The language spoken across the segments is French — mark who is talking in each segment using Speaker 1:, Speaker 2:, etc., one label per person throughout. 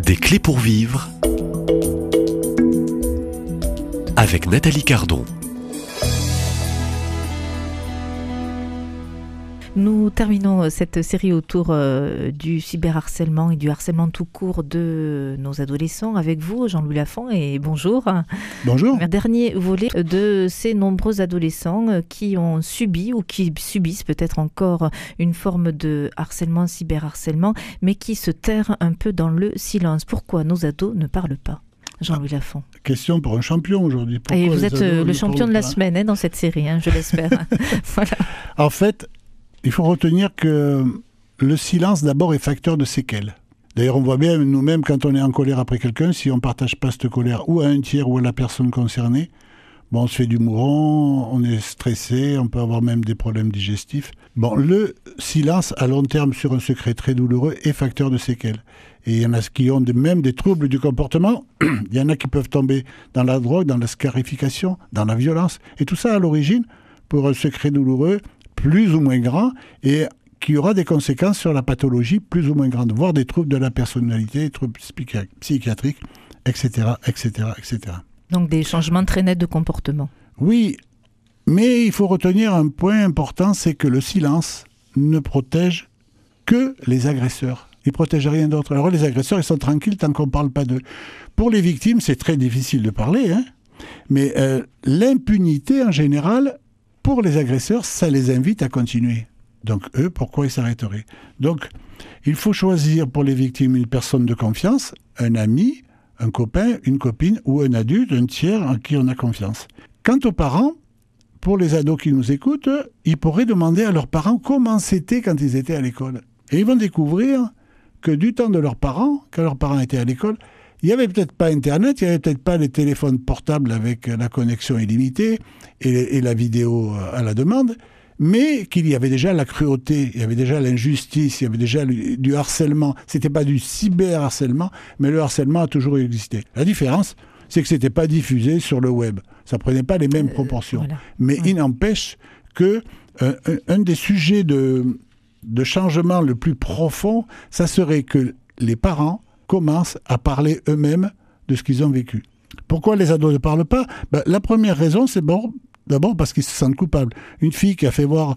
Speaker 1: Des clés pour vivre avec Nathalie Cardon.
Speaker 2: Nous terminons cette série autour du cyberharcèlement et du harcèlement tout court de nos adolescents avec vous, Jean-Louis Lafont, et bonjour.
Speaker 3: Bonjour.
Speaker 2: Dernier volet de ces nombreux adolescents qui ont subi ou qui subissent peut-être encore une forme de harcèlement, cyberharcèlement, mais qui se terrent un peu dans le silence. Pourquoi nos ados ne parlent pas ? Jean-Louis Lafont.
Speaker 3: Question pour un champion aujourd'hui. Pourquoi
Speaker 2: et vous êtes le champion de la semaine dans cette série, je l'espère. Voilà.
Speaker 3: En fait, il faut retenir que le silence d'abord est facteur de séquelles. D'ailleurs, on voit bien nous-mêmes quand on est en colère après quelqu'un, si on ne partage pas cette colère ou à un tiers ou à la personne concernée, on se fait du mourant, on est stressé, on peut avoir même des problèmes digestifs. Le silence à long terme sur un secret très douloureux est facteur de séquelles. Et il y en a qui ont même des troubles du comportement. Il y en a qui peuvent tomber dans la drogue, dans la scarification, dans la violence. Et tout ça à l'origine, pour un secret douloureux, plus ou moins grand, et qui aura des conséquences sur la pathologie plus ou moins grandes, voire des troubles de la personnalité, des troubles psychiatriques, etc., etc., etc.
Speaker 2: Donc des changements très nets de comportement.
Speaker 3: Oui, mais il faut retenir un point important, c'est que le silence ne protège que les agresseurs. Il ne protège rien d'autre. Alors les agresseurs, ils sont tranquilles tant qu'on ne parle pas d'eux. Pour les victimes, c'est très difficile de parler, mais l'impunité en général, pour les agresseurs, ça les invite à continuer. Donc eux, pourquoi ils s'arrêteraient ? Donc il faut choisir pour les victimes une personne de confiance, un ami, un copain, une copine ou un adulte, un tiers en qui on a confiance. Quant aux parents, pour les ados qui nous écoutent, ils pourraient demander à leurs parents comment c'était quand ils étaient à l'école. Et ils vont découvrir que du temps de leurs parents, quand leurs parents étaient à l'école, il n'y avait peut-être pas Internet, il n'y avait peut-être pas les téléphones portables avec la connexion illimitée et la vidéo à la demande, mais qu'il y avait déjà la cruauté, il y avait déjà l'injustice, il y avait déjà du harcèlement. C'était pas du cyberharcèlement, mais le harcèlement a toujours existé. La différence, c'est que c'était pas diffusé sur le web. Ça prenait pas les mêmes proportions. Voilà. Mais il n'empêche que un des sujets de changement le plus profond, ça serait que les parents commencent à parler eux-mêmes de ce qu'ils ont vécu. Pourquoi les ados ne parlent pas ? La première raison, c'est d'abord parce qu'ils se sentent coupables. Une fille qui a fait voir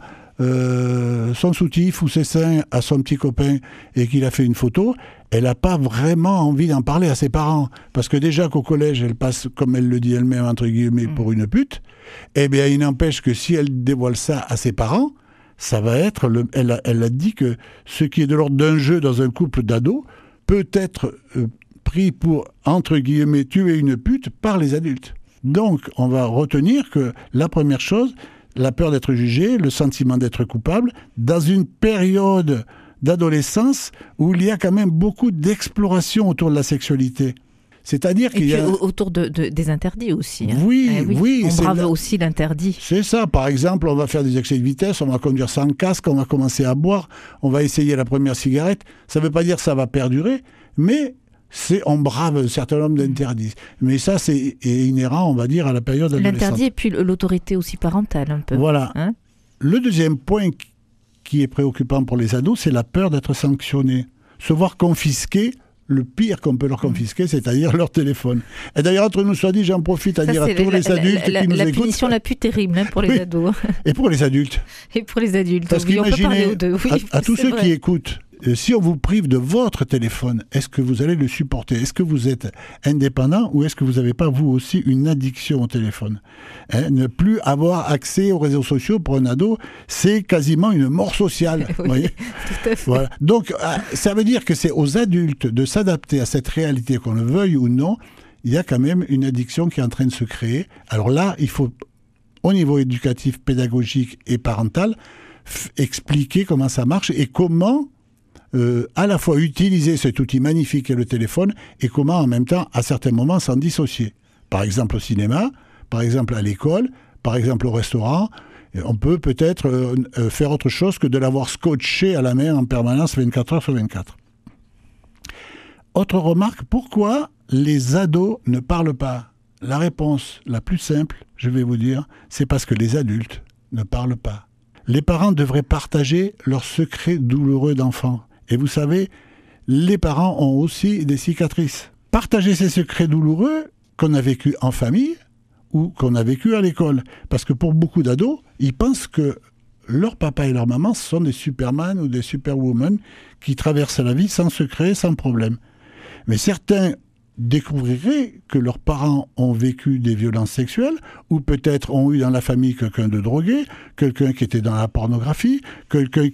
Speaker 3: son soutif ou ses seins à son petit copain et qu'il a fait une photo, elle n'a pas vraiment envie d'en parler à ses parents. Parce que déjà qu'au collège, elle passe, comme elle le dit elle-même, entre guillemets, pour une pute, eh bien, il n'empêche que si elle dévoile ça à ses parents, ça va être... Elle a dit que ce qui est de l'ordre d'un jeu dans un couple d'ados peut être pris pour, entre guillemets, tuer une pute par les adultes. Donc, on va retenir que la première chose, la peur d'être jugé, le sentiment d'être coupable, dans une période d'adolescence où il y a quand même beaucoup d'exploration autour de la sexualité. C'est-à-dire qu'il y a...
Speaker 2: autour des interdits aussi.
Speaker 3: Oui.
Speaker 2: On brave aussi l'interdit.
Speaker 3: C'est ça. Par exemple, on va faire des excès de vitesse, on va conduire sans casque, on va commencer à boire, on va essayer la première cigarette. Ça ne veut pas dire que ça va perdurer, mais on brave un certain nombre d'interdits. Mais ça, c'est inhérent, on va dire, à la période adolescente.
Speaker 2: L'interdit et puis l'autorité aussi parentale, un peu.
Speaker 3: Voilà. Le deuxième point qui est préoccupant pour les ados, c'est la peur d'être sanctionné. Se voir confisquer le pire qu'on peut leur confisquer, c'est-à-dire leur téléphone. Et d'ailleurs, entre nous soit dit, j'en profite à dire à tous les adultes qui nous écoutent...
Speaker 2: La punition la plus terrible pour les ados.
Speaker 3: Et pour les adultes.
Speaker 2: Et pour les adultes.
Speaker 3: Parce qu'imaginez, à tous ceux qui écoutent, si on vous prive de votre téléphone, est-ce que vous allez le supporter ? Est-ce que vous êtes indépendant ou est-ce que vous n'avez pas, vous aussi, une addiction au téléphone ? Ne plus avoir accès aux réseaux sociaux pour un ado, c'est quasiment une mort sociale.
Speaker 2: Oui,
Speaker 3: vous voyez ?
Speaker 2: Tout à fait.
Speaker 3: Voilà. Donc, ça veut dire que c'est aux adultes de s'adapter à cette réalité, qu'on le veuille ou non. Il y a quand même une addiction qui est en train de se créer. Alors là, il faut, au niveau éducatif, pédagogique et parental, expliquer comment ça marche et comment... à la fois utiliser cet outil magnifique qu'est le téléphone et comment en même temps, à certains moments, s'en dissocier. Par exemple au cinéma, par exemple à l'école, par exemple au restaurant, on peut peut-être faire autre chose que de l'avoir scotché à la main en permanence 24 heures sur 24. Autre remarque, pourquoi les ados ne parlent pas ? La réponse la plus simple, je vais vous dire, c'est parce que les adultes ne parlent pas. Les parents devraient partager leurs secrets douloureux d'enfants. Et vous savez, les parents ont aussi des cicatrices. Partager ces secrets douloureux qu'on a vécu en famille ou qu'on a vécu à l'école. Parce que pour beaucoup d'ados, ils pensent que leur papa et leur maman sont des superman ou des superwoman qui traversent la vie sans secret, sans problème. Mais certains découvriraient que leurs parents ont vécu des violences sexuelles ou peut-être ont eu dans la famille quelqu'un de drogué, quelqu'un qui était dans la pornographie, quelqu'un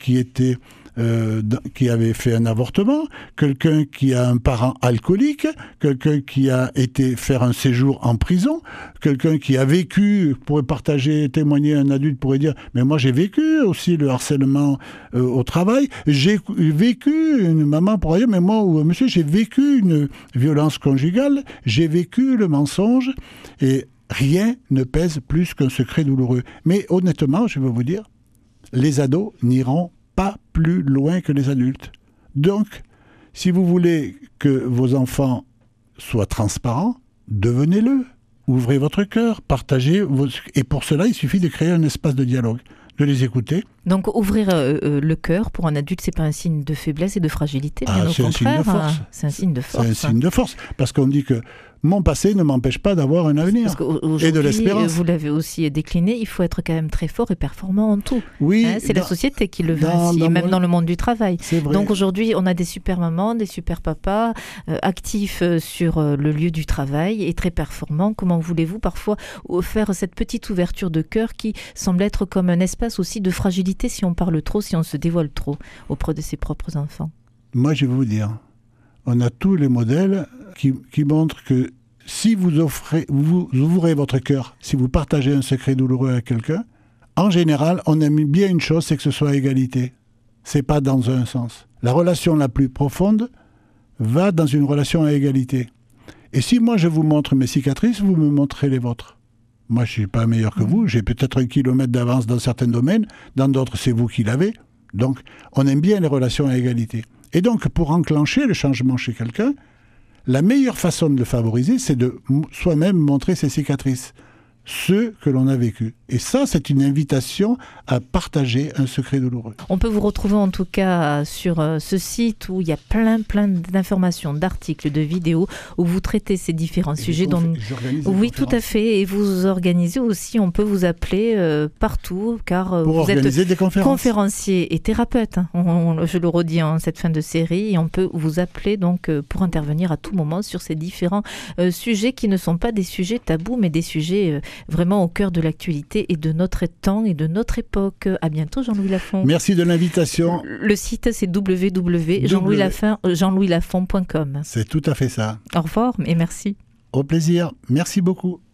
Speaker 3: qui avait fait un avortement, quelqu'un qui a un parent alcoolique, quelqu'un qui a été faire un séjour en prison, quelqu'un qui a vécu, pourrait partager, témoigner, un adulte pourrait dire « mais moi j'ai vécu aussi le harcèlement au travail, j'ai vécu, une maman pourrait dire « mais moi ou monsieur j'ai vécu une violence conjugale, j'ai vécu le mensonge et rien ne pèse plus qu'un secret douloureux ». Mais honnêtement, je veux vous dire, les ados n'iront pas plus loin que les adultes. Donc, si vous voulez que vos enfants soient transparents, devenez-le. Ouvrez votre cœur, partagez. Et pour cela, il suffit de créer un espace de dialogue, de les écouter.
Speaker 2: Donc, ouvrir le cœur pour un adulte, c'est pas un signe de faiblesse et de fragilité, bien au contraire. C'est un signe de force.
Speaker 3: C'est un signe de force, parce qu'on dit que mon passé ne m'empêche pas d'avoir un avenir et de l'espérance.
Speaker 2: Vous l'avez aussi décliné, il faut être quand même très fort et performant en tout.
Speaker 3: Oui,
Speaker 2: c'est la société qui le veut ainsi, même dans le monde du travail.
Speaker 3: C'est vrai.
Speaker 2: Donc aujourd'hui, on a des super mamans, des super papas actifs sur le lieu du travail et très performants. Comment voulez-vous parfois faire cette petite ouverture de cœur qui semble être comme un espace aussi de fragilité si on parle trop, si on se dévoile trop auprès de ses propres enfants?
Speaker 3: Moi, je vais vous dire, on a tous les modèles qui montrent que si vous ouvrez votre cœur, si vous partagez un secret douloureux à quelqu'un, en général, on aime bien une chose, c'est que ce soit à égalité. C'est pas dans un sens. La relation la plus profonde va dans une relation à égalité. Et si moi je vous montre mes cicatrices, vous me montrez les vôtres. Moi, je ne suis pas meilleur que vous, j'ai peut-être 1 kilomètre d'avance dans certains domaines, dans d'autres, c'est vous qui l'avez. Donc, on aime bien les relations à égalité. Et donc, pour enclencher le changement chez quelqu'un, la meilleure façon de le favoriser, c'est de soi-même montrer ses cicatrices, ceux que l'on a vécu. Et ça, c'est une invitation à partager un secret douloureux.
Speaker 2: On peut vous retrouver en tout cas sur ce site où il y a plein d'informations, d'articles, de vidéos où vous traitez ces différents sujets. Oui, tout à fait. Et vous organisez aussi, on peut vous appeler partout car vous êtes
Speaker 3: des
Speaker 2: conférencier et thérapeute. Je le redis en cette fin de série. Et on peut vous appeler donc pour intervenir à tout moment sur ces différents sujets qui ne sont pas des sujets tabous, mais des sujets vraiment au cœur de l'actualité et de notre temps et de notre époque. À bientôt, Jean-Louis Lafont.
Speaker 3: Merci de l'invitation.
Speaker 2: Le site, c'est www.jeanlouislafont.com.
Speaker 3: C'est tout à fait ça.
Speaker 2: Au revoir et merci.
Speaker 3: Au plaisir. Merci beaucoup.